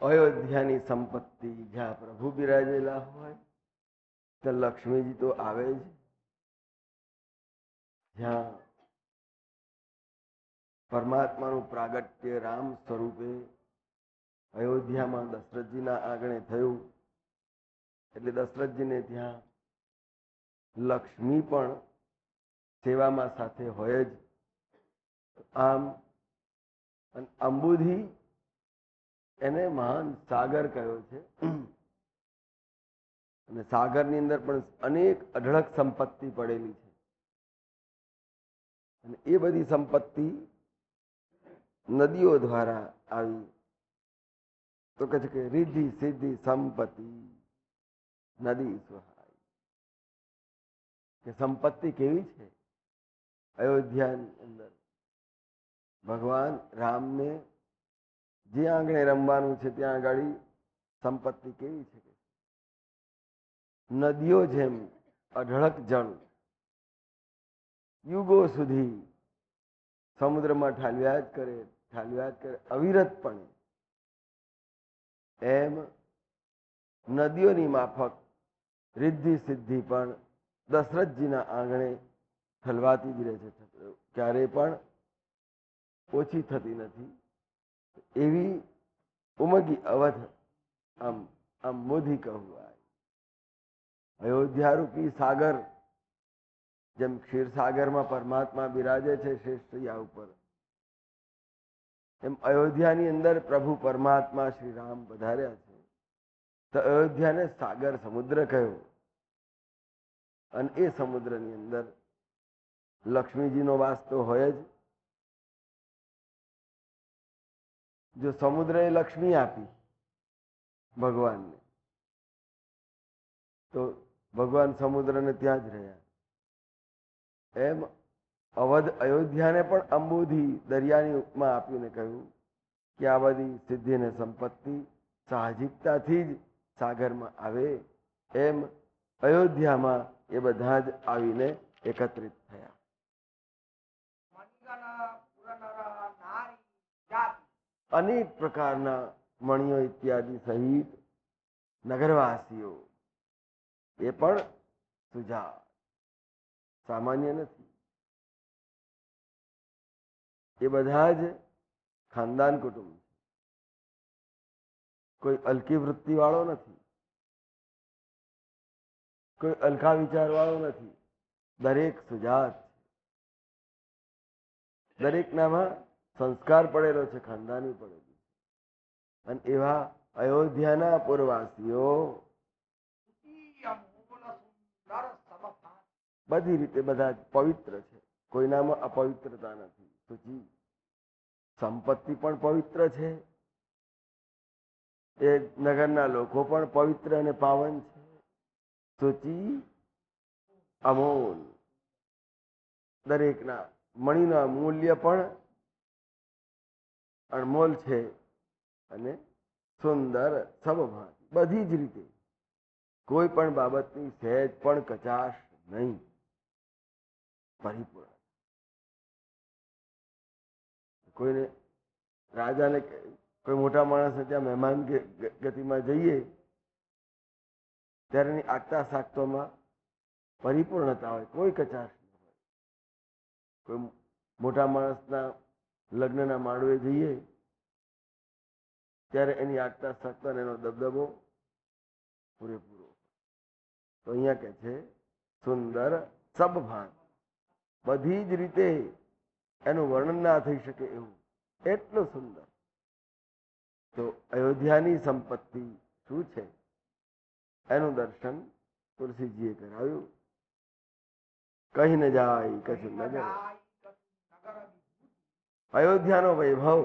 અયોધ્યાની સંપત્તિ જ્યાં પ્રભુ બિરાજેલા હોય ત્યાં લક્ષ્મીજી તો આવે જ. જ્યાં પરમાત્માનું પ્રાગટ્ય રામ સ્વરૂપે અયોધ્યામાં દશરથજીના આંગણે થયું એટલે દશરથજીને ત્યાં લક્ષ્મી પણ સેવામાં સાથે હોય જ. આમ અંબુધિ એને મહાન સાગર કહ્યો છે અને સાગરની અંદર પણ અનેક અઢળક સંપત્તિ પડેલી છે અને એ બધી સંપત્તિ નદીઓ દ્વારા આવી. તો કહે છે કે રિદ્ધિ સિદ્ધિ સંપત્તિ નદી સહાય. કે સંપત્તિ કેવી છે અયોધ્યાની અંદર ભગવાન રામને જે આંગણે રમવાનું છે ત્યાં આગળ સંપત્તિ કેવી છે? નદીઓ જેમ અઢળક જળ યુગો સુધી સમુદ્રમાં ઠાલવ્યા જ કરે અવિરતપણે. એમ નદીઓની માફક રિદ્ધિ સિદ્ધિ પણ દશરથજીના આંગણે ઠલવાતી જ રહે છે, ક્યારે પણ ઓછી થતી નથી. એવી ઉમગી અવધ આમ મોધી કહેવાય. અયોધ્યારૂપી સાગર જેમ ક્ષીરસાગરમાં પરમાત્મા બિરાજે છે શ્રેષ્ઠયા ઉપર, એમ અયોધ્યાની અંદર પ્રભુ પરમાત્મા શ્રી રામ પધાર્યા છે. તો અયોધ્યાને સાગર સમુદ્ર કહ્યો અને એ સમુદ્રની અંદર લક્ષ્મીજીનો વાસ તો હોય જ. જો સમુદ્રએ લક્ષ્મી આપી ભગવાનને તો ભગવાન સમુદ્રને ત્યાં જ રહ્યા. એમ અવધ અયોધ્યાને પણ અંબુધિ દરિયાની ઉપમા આપીને કહ્યું કે આ બધી સિદ્ધિ અને સંપત્તિ સાહજિકતાથી જ સાગરમાં આવે. એમ અયોધ્યામાં એ બધા જ આવીને એકત્રિત થયા. અનેક પ્રકારના મણિયો ઇત્યાદિ સહિત નગરવાસીઓ એ પણ સુજા સામાન્ય નથી. એ બધા જ ખાનદાન કુટુંબ, કોઈ અલકી વૃત્તિ વાળો નથી, કોઈ અલકા વિચાર વાળો નથી. દરેક સુજાત, દરેકનામાં સંસ્કાર પડેલો છે, ખાનદાની પડેલી. અને એવા અયોધ્યાના પૂર્વવાસીઓ બધી રીતે બધા પવિત્ર છે, કોઈનામાં અપવિત્રતા નથી. શુચિ સંપત્તિ પણ પવિત્ર છે, એ નગરના લોકો પણ પવિત્ર અને પાવન છે. શુચિ અમોલ, દરેકના મણીના મૂલ્ય પણ અણમોલ છે અને સુંદર સબભાન. બધી જ રીતે કોઈ પણ બાબતની સહેજ પણ કચાશ નહીં, પરિપૂર્ણ. કોઈને રાજાને કોઈ મોટા માણસને ત્યાં મહેમાન ગતિમાં જઈએ ત્યારે એની આગતા સાગતામાં પરિપૂર્ણતા હોય, કોઈ કચાશ નહીં હોય. કોઈ મોટા માણસના લગ્નના માંડવે જઈએ ત્યારે એની આગતા સાગતા એનો દબદબો પૂરેપૂરો. તો અહીંયા કે છે સુંદર સબભાન, બધી જ રીતે એનું વર્ણન ના થઈ શકે એવું, એટલું સુંદર. તો અયોધ્યાની સંપત્તિ શું છે એનું દર્શન તુલસીજીએ કરાવ્યું. કહી ન જાય કશું નગર, અયોધ્યાનો વૈભવ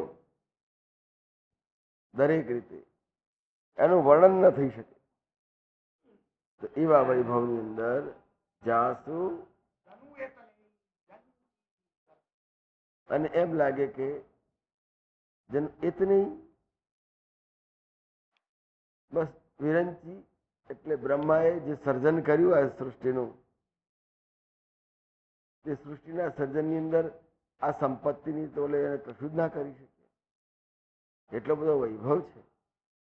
દરેક રીતે એનું વર્ણન ન થઈ શકે. તો એવા વૈભવની અંદર જાસુ અને એમ લાગે કે જન ઇતની બસ વિરંચી એટલે બ્રહ્માએ જે સર્જન કર્યું આ સૃષ્ટિનું, તે સૃષ્ટિના સર્જનની અંદર આ સંપત્તિની તોલે એને કશું જ ના કરી શકે. એટલો બધો વૈભવ છે.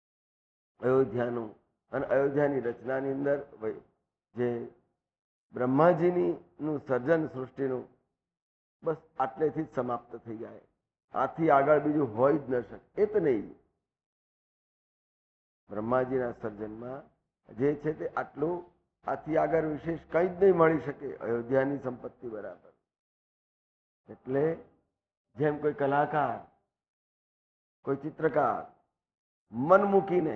અયોધ્યાનું અને અયોધ્યાની રચનાની અંદર જે બ્રહ્માજીનું સર્જન સૃષ્ટિનું બસ આટલેથી જ સમાપ્ત થઈ જાય. આથી આગળ બીજું હોય જ ન શકે. એ તો નહીં, બ્રહ્માજીના સર્જનમાં જે છે તે આટલું, આથી આગળ વિશેષ કંઈ જ નહીં મળી શકે અયોધ્યાની સંપત્તિ બરાબર. એટલે જેમ કોઈ કલાકાર, કોઈ ચિત્રકાર મન મૂકીને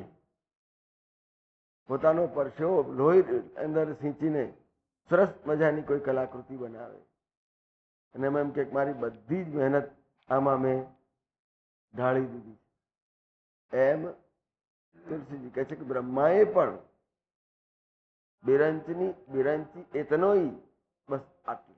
પોતાનો પરસેવો લોહી અંદર સિંચીને સરસ મજાની કોઈ કલાકૃતિ બનાવે અને એમ કે મારી બધી જ મહેનત આમાં મેં ઢાળી દીધી, એમ તુલસીજી કહે છે કે બ્રહ્માએ પણ બિરંચી એતનોઈ, બસ આટલું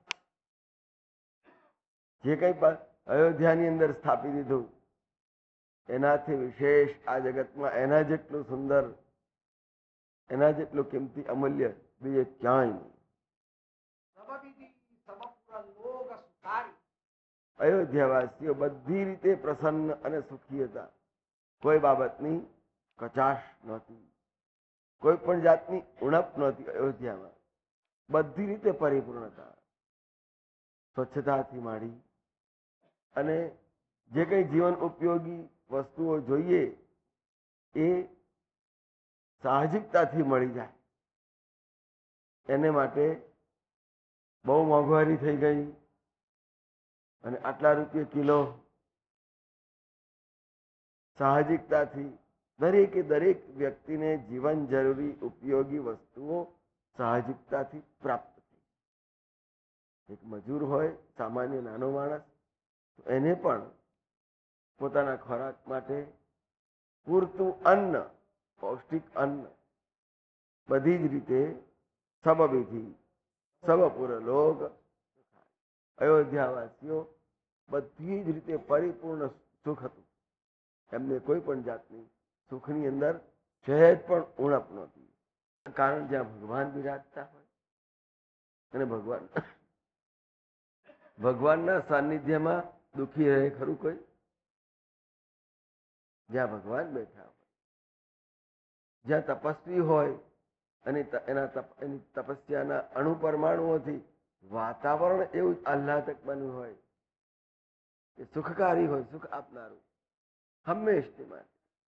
જે કંઈ અયોધ્યાની અંદર સ્થાપી દીધું એનાથી વિશેષ આ જગતમાં એના જેટલું સુંદર, એના જેટલું કિંમતી, અમૂલ્ય બીજે ક્યાંય નહીં. અયોધ્યાવાસીઓ બધી રીતે પ્રસન્ન અને સુખી હતા. કોઈ બાબતની કચાશ નહોતી, કોઈ પણ જાતની ઉણપ નહોતી. અયોધ્યામાં બધી રીતે પરિપૂર્ણ હતા. સ્વચ્છતાથી માંડી અને જે કંઈ જીવન ઉપયોગી વસ્તુઓ જોઈએ એ સાહજિકતાથી મળી જાય. એને માટે બહુ મોંઘવારી થઈ ગઈ અને આટલા રૂપિયા કિલો, સાહજિકતાથી દરેકે દરેક વ્યક્તિને જીવન જરૂરી ઉપયોગી વસ્તુઓ સાહજિકતાથી પ્રાપ્ત થઈ. એક મજૂર હોય, સામાન્ય નાનો માણસ, એને પણ પોતાના ખોરાક માટે પૂરતું અન્ન, પૌષ્ટિક અન્ન બધી જ રીતે સબબીથી સબપુર લોક. અયોધ્યાવાસીઓ બધી જ રીતે પરિપૂર્ણ સુખ હતું. એમને કોઈ પણ જાતની સુખની અંદર સહેજ પણ ઉણપ નહોતી. કારણ જ્યાં ભગવાન બિરાજતા હોય અને ભગવાનના સાનિધ્યમાં દુઃખી રહે ખરું કોઈ? જ્યાં ભગવાન બેઠા હોય, જ્યાં તપસ્વી હોય અને એની તપસ્યાના અણુ પરમાણુઓથી વાતાવરણ એવું આહ્લાદક બન્યું હોય કે સુખકારી હોય, સુખ આપનારું હંમેશની માટે.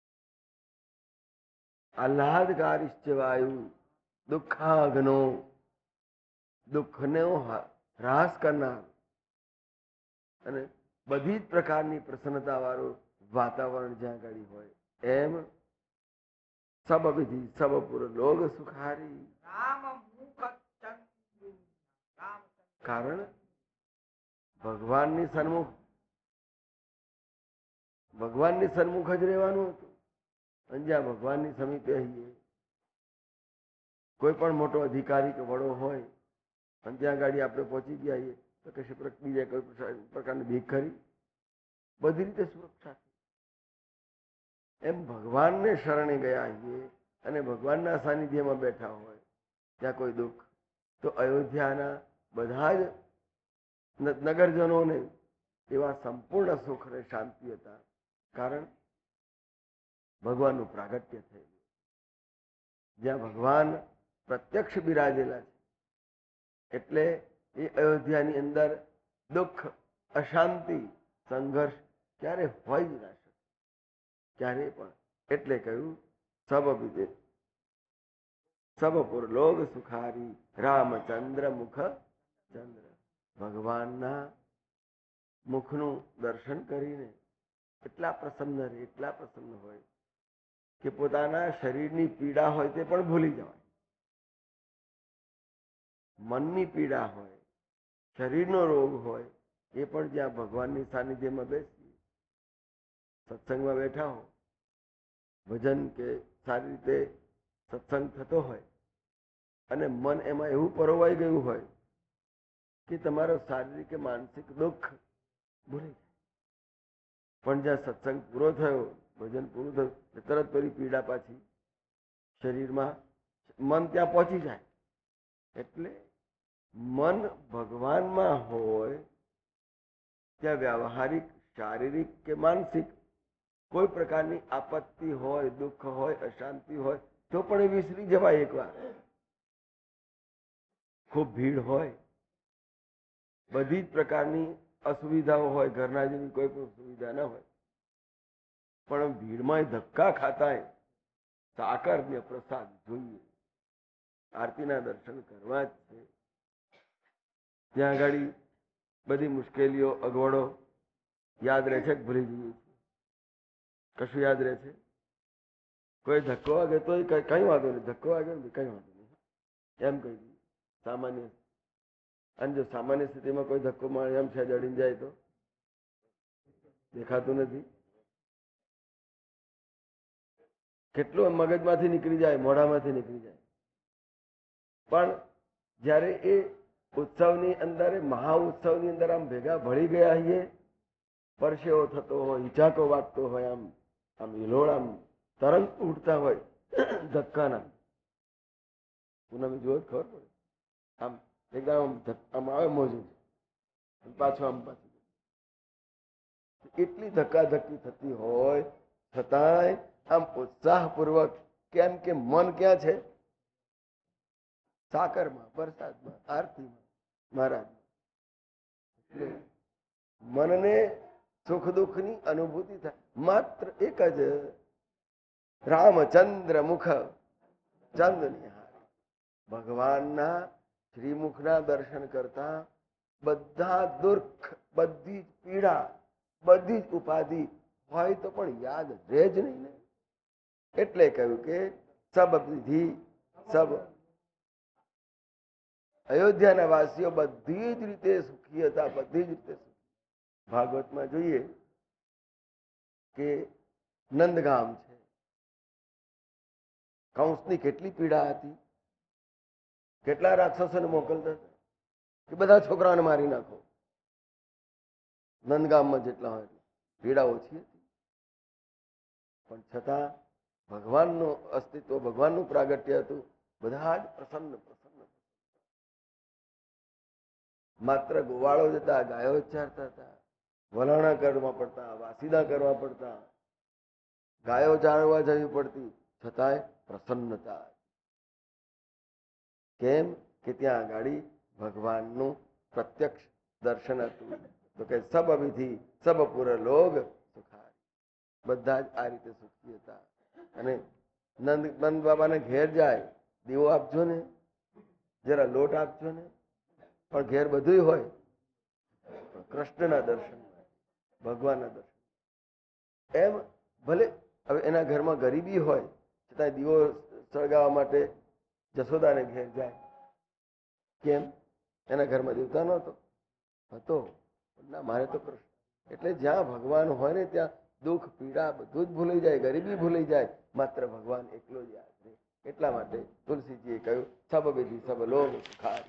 આહ્લાદકારીશ્ચ વાયુ દુઃખાગ્નો, દુઃખનો હ્રાસ કરનાર અને બધી જ પ્રકારની પ્રસન્નતા વાળું વાતાવરણ જ્યાં આગળ હોય, એમ સબવિધિ સબપુર લોક સુખારી. કારણ ભગવાનની સન્મુખ જ રહેવાનું હતું. અને જ્યાં ભગવાનની સમીપે આવીએ, કોઈ પણ મોટો અધિકારી કે વડો હોય અને ત્યાં ગાડી આપણે પહોંચી ગયા આવીએ તો કશી બીજા કોઈ પ્રકારની ભીખ કરી, બધી રીતે સુરક્ષા. એમ ભગવાનને શરણે ગયા આવીએ અને ભગવાનના સાનિધ્યમાં બેઠા હોય ત્યાં કોઈ દુઃખ, તો અયોધ્યાના બધા જ નગરજનોને એવા સંપૂર્ણ સુખ અને શાંતિ હતા. કારણ ભગવાનનું પ્રાગટ્ય થયેલું. જ્યાં ભગવાન પ્રત્યક્ષ બિરાજેલા છે એટલે એ અયોધ્યાની અંદર દુઃખ, અશાંતિ, સંઘર્ષ ક્યારે હોય જ ના શકે, ક્યારે પણ. એટલે કહ્યું સબવિદે સબપુર લોક સુખારી રામચંદ્ર મુખ ચંદ્ર. ભગવાનના મુખનું દર્શન કરીને એટલા પ્રસન્ન હોય કે પોતાના શરીરની પીડા હોય તે પણ ભૂલી જવાય. મનની પીડા હોય, શરીરનો રોગ હોય, એ પણ જ્યાં ભગવાનની સાનિધ્યમાં બેસી સત્સંગમાં બેઠા હો, ભજન કે સારી રીતે સત્સંગ થતો હોય અને મન એમાં એવું પરોવાઈ ગયું હોય કે તમારો શારીરિક કે માનસિક દુઃખ ભૂલી જાય. પણ જ્યાં સત્સંગ પૂરો થયો, ભજન પૂરું થયું, તરત પેલી પીડા પાછી શરીરમાં, મન ત્યાં પહોંચી જાય. એટલે મન ભગવાનમાં હોય ત્યાં વ્યવહારિક, શારીરિક કે માનસિક કોઈ પ્રકારની આપત્તિ હોય, દુઃખ હોય, અશાંતિ હોય તો પણ એ વિસરી જવાય એકવાર. ખૂબ ભીડ હોય, બધી જ પ્રકારની અસુવિધાઓ હોય, ઘરના જેવી કોઈ પણ સુવિધા ન હોય, પણ ભીડમાં ધક્કા ખાતાય સાકર ને પ્રસાદ જોઈએ, આરતીના દર્શન કરવા જ છે. ત્યાં આગળ બધી મુશ્કેલીઓ, અગવડો યાદ રહે છે કે ભૂલી જઈએ છીએ? કશું યાદ રહે છે? કોઈ ધક્કો વાગે તો કઈ વાંધો નહીં, ધક્કો વાગે ને કઈ વાંધો નહીં, એમ કહી દઈએ સામાન્ય. અને જો સામાન્ય સ્થિતિમાં કોઈ ધક્કો મારે એમ છે અડીને જાય તો દેખાતું નથી, કેટલું મગજમાંથી નીકળી જાય, મોઢામાંથી નીકળી જાય. પણ જ્યારે એ ઉત્સવની અંદર, મહા ઉત્સવની અંદર આમ ભેગા ભળી ગયા છીએ, પરસેવો થતો હોય, ઈજાકો વાગતો હોય, આમ આમ હિલોળ, આમ તરંગ ઉઠતા હોય ધક્કાના, પૂનમ જોયો ખબર પડે, આમ એકદમ આમ આવે મોજું, પાછું આમ પાછું, એટલી ધક્કાધક્કી થતી હોય છતાંય આમ ઉત્સાહપૂર્વક, કેમ કે મન ક્યાં છે? સાકરમાં, પ્રસાદમાં, આરતીમાં, મહારાજમાં. મનને સુખ દુઃખની અનુભૂતિ થાય. માત્ર એક જ રામચંદ્ર મુખ ચંદ નિહાર, ભગવાનના શ્રીમુખના દર્શન કરતા બધા દુઃખ, બધી જ પીડા, બધી જ ઉપાધિ હોય તો પણ યાદ રહે જ નહીં ને. એટલે કહ્યું કે સબ વિધિ સબ, અયોધ્યાના વાસીઓ બધી જ રીતે સુખી હતા, બધી જ રીતે સુખી. ભાગવતમાં જોઈએ કે નંદગામ છે, કંસની કેટલી પીડા હતી, કેટલા રાક્ષસોને મોકલતા હતા કે બધા છોકરાઓને મારી નાખો. નંદગામમાં જેટલા હોય પીડા ઓછી હતી, પણ છતાં ભગવાનનું અસ્તિત્વ, ભગવાનનું પ્રાગટ્ય હતું. બધા જ પ્રસન્ન પ્રસન્ન. માત્ર ગોવાળો જતા, ગાયો ચારતા હતા, વલાણા કરવા પડતા, વાસીદા કરવા પડતા, ગાયો ચારવા જવી પડતી, છતાંય પ્રસન્નતા. કેમ કે ત્યાં આગળ ભગવાનનું પ્રત્યક્ષ દર્શન હતું. તો કે સબ વિધિ સબ પુર લોગ સુખારી, બધા જ આ રીતે સુખી હતા. અને નંદ બાબાને ઘેર જાય, દીવો આપજો ને, જરા લોટ આપજો ને, પણ ઘેર બધું હોય, કૃષ્ણના દર્શન, ભગવાનના દર્શન. એમ ભલે હવે એના ઘરમાં ગરીબી હોય છતાં દીવો સળગાવવા માટે જશોદાને ઘેર જાય. કેમ? એના ઘરમાં દેવતા નહોતો, હતો, ના મારે તો કૃષ્ણ. એટલે જ્યાં ભગવાન હોય ને ત્યાં દુઃખ, પીડા બધું જ ભૂલી જાય, ગરીબી ભૂલી જાય, માત્ર ભગવાન એકલો જ યાદ રહે. એટલા માટે તુલસીજીએ કહ્યું સબ વિધિ સબ લોગ સુખારી.